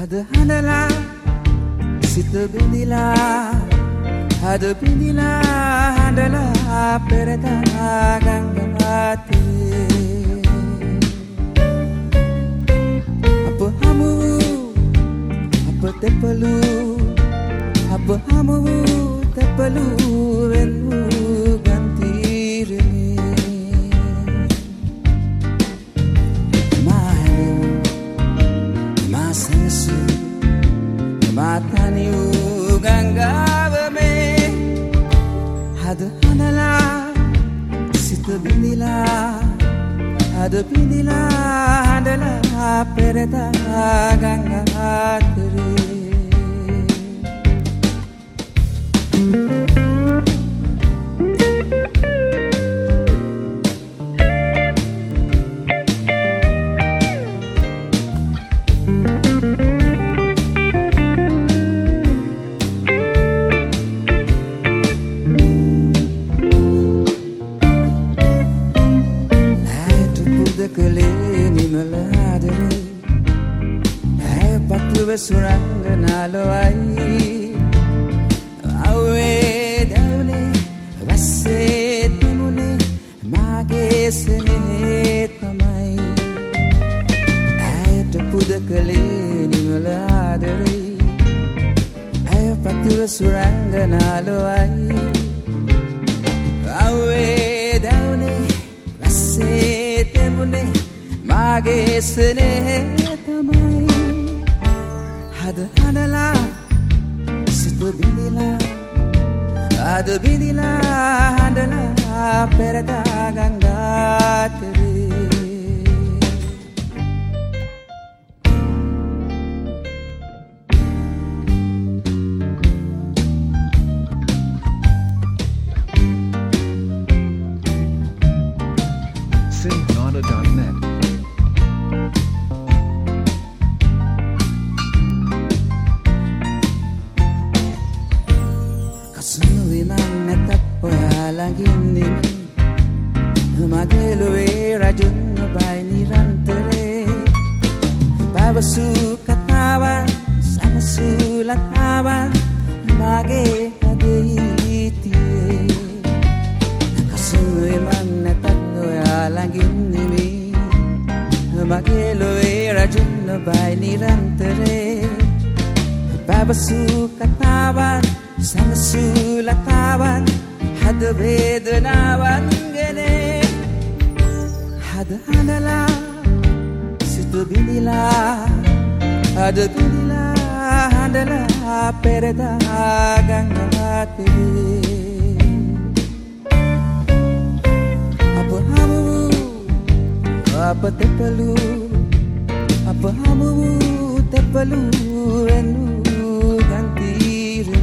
හද හඬලා සිත බිඳිලා හද බිඳිලා හඬලා පෙරදා ගංගාතේ අප හමු අප තෙපලු අප හමු තෙපලු වෙනු ගන්තිරේ මාහලු මාසනසු මාතනියු ගංගාව මේ හද හඬලා සිත බිඳිලා හද බිඳිලා හඬලා පෙරදා ගංගාතරේ සුරංගනාලොයි අවේ දවනේ රස්සේ තුමුනේ මාගේ සනේ තමයි ඇයට පුද කළේ නිමල ආදරේ ඇය පතුව සුරංගනාලොයි අවේ දවනේ රස්සේ තුමුනේ මාගේ සනේ තමයි හද හඬලා සිත බිඳිලා හද බිඳිලා හඬලා පෙරදා ගංගාතරේ Syngnada.net මගලුවේ රජුන් බයි නිරන්තරේ පවසු කතාවන් සමසු ලතාවන් මගේ හදේ හිටියේ කසුවේ මන් නැතත් ඔයා ළඟින් නෙමේ මගලුවේ රජුන් බයි නිරන්තරේ පවසු කතාවන් සමසු ලතාවන් හද වේදනාවන් ගෙනේ හද හඬලා සිත බිඳිලා හද බිඳිලා හඬලා පෙරදා ගංගාතේ අප හමු අප තෙපලු අප හමු තෙපලු වෙනු ගන්තිරේ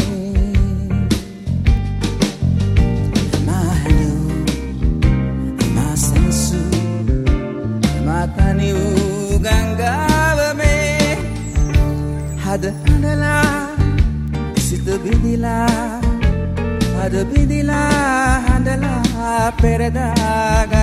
මාතනියු ගංගාව මේ හද හඬලා සිත බිඳිලා හද බිඳිලා හඬලා පෙරදා